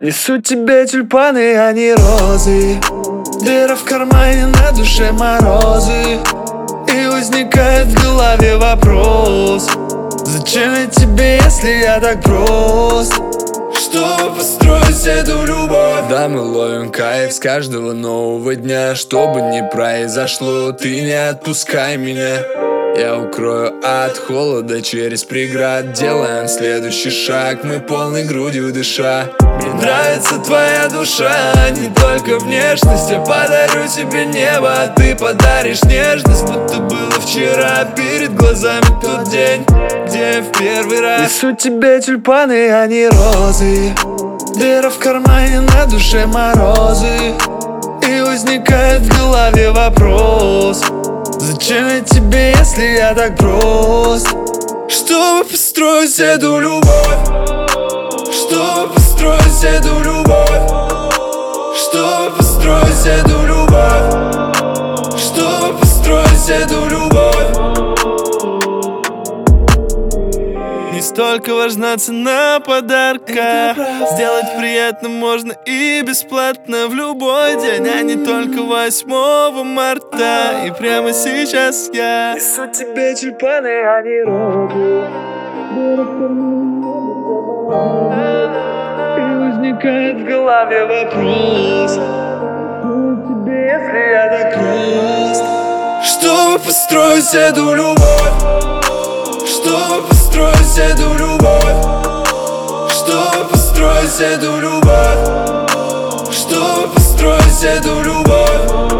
Несу тебе тюльпаны, а не розы. Дыра в кармане, на душе морозы. И возникает в голове вопрос: зачем я тебе, если я так прост? Чтобы построить эту любовь. Да, мы ловим кайф с каждого нового дня. Что бы ни произошло, ты не отпускай меня. Я укрою от холода через преград. Делаем следующий шаг, мы полной грудью дыша. Мне нравится твоя душа, не только внешность. Я подарю тебе небо, а ты подаришь нежность. Будто было вчера, перед глазами тот день, где я в первый раз несу тебе тюльпаны, а не розы. Дыра в кармане, на душе морозы. И возникает в голове вопрос: зачем я тебе, если я так прост? Чтобы построить эту любовь. Чтобы построить эту любовь. Чтобы построить эту любовь. Чтобы построить эту любовь. Не столько важна цена подарка. Сделать приятно можно и бесплатно в любой день, а не только 8 марта. И прямо сейчас я несу тебе тюльпаны, а не розы. И возникает в голове вопрос: тебе, если я так прост? Чтобы построить эту любовь. Чтобы построить эту любовь. Чтобы построить эту любовь. Чтобы построить эту любовь.